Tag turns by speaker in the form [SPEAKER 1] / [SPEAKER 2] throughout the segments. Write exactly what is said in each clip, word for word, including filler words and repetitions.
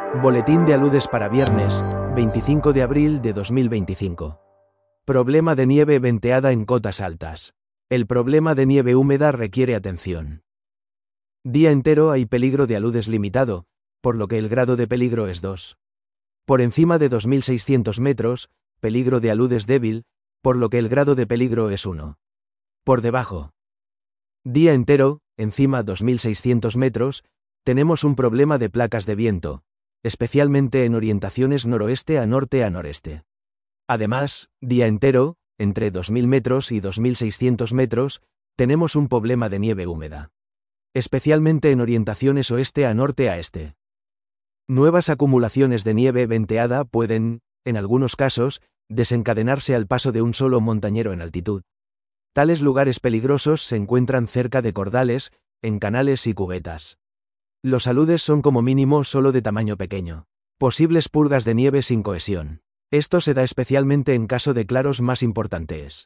[SPEAKER 1] Boletín de aludes para viernes, veinticinco de abril de dos mil veinticinco. Problema de nieve venteada en cotas altas. El problema de nieve húmeda requiere atención. Día entero hay peligro de aludes limitado, por lo que el grado de peligro es dos. Por encima de dos mil seiscientos metros, peligro de aludes débil, por lo que el grado de peligro es uno. Por debajo. Día entero, encima dos mil seiscientos metros, tenemos un problema de placas de viento, especialmente en orientaciones noroeste a norte a noreste. Además, día entero, entre dos mil metros y dos mil seiscientos metros, tenemos un problema de nieve húmeda, especialmente en orientaciones oeste a norte a este. Nuevas acumulaciones de nieve venteada pueden, en algunos casos, desencadenarse al paso de un solo montañero en altitud. Tales lugares peligrosos se encuentran cerca de cordales, en canales y cubetas. Los aludes son como mínimo solo de tamaño pequeño. Posibles purgas de nieve sin cohesión. Esto se da especialmente en caso de claros más importantes.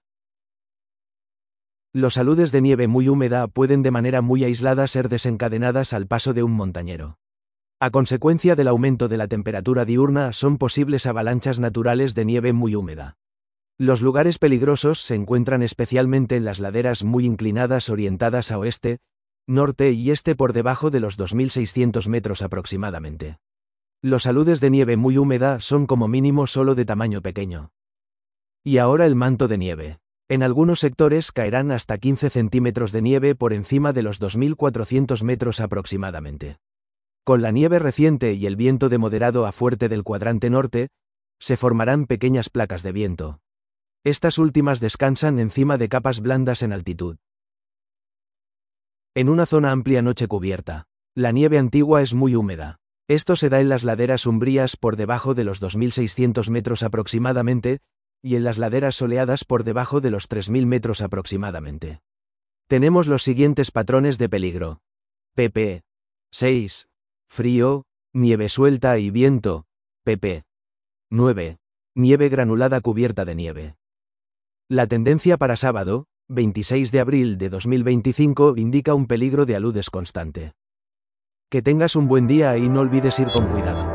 [SPEAKER 1] Los aludes de nieve muy húmeda pueden de manera muy aislada ser desencadenadas al paso de un montañero. A consecuencia del aumento de la temperatura diurna son posibles avalanchas naturales de nieve muy húmeda. Los lugares peligrosos se encuentran especialmente en las laderas muy inclinadas orientadas a oeste, norte y este por debajo de los dos mil seiscientos metros aproximadamente. Los aludes de nieve muy húmeda son como mínimo solo de tamaño pequeño. Y ahora el manto de nieve. En algunos sectores caerán hasta quince centímetros de nieve por encima de los dos mil cuatrocientos metros aproximadamente. Con la nieve reciente y el viento de moderado a fuerte del cuadrante norte, se formarán pequeñas placas de viento. Estas últimas descansan encima de capas blandas en altitud. En una zona amplia noche cubierta, la nieve antigua es muy húmeda. Esto se da en las laderas umbrías por debajo de los dos mil seiscientos metros aproximadamente, y en las laderas soleadas por debajo de los tres mil metros aproximadamente. Tenemos los siguientes patrones de peligro. pp. seis. Frío, nieve suelta y viento. pp. nueve. Nieve granulada cubierta de nieve. La tendencia para sábado, veintiséis de abril de dos mil veinticinco, indica un peligro de aludes constante. Que tengas un buen día y no olvides ir con cuidado.